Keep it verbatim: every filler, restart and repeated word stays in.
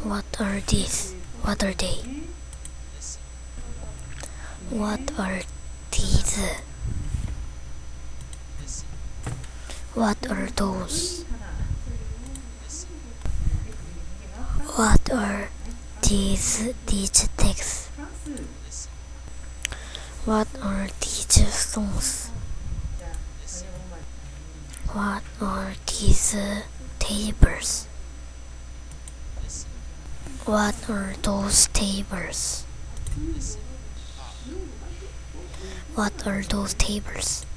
What are these? What are they? What are these? What are those? What are these these texts? What are these songs? What are these tables? What are those tables? What are those tables?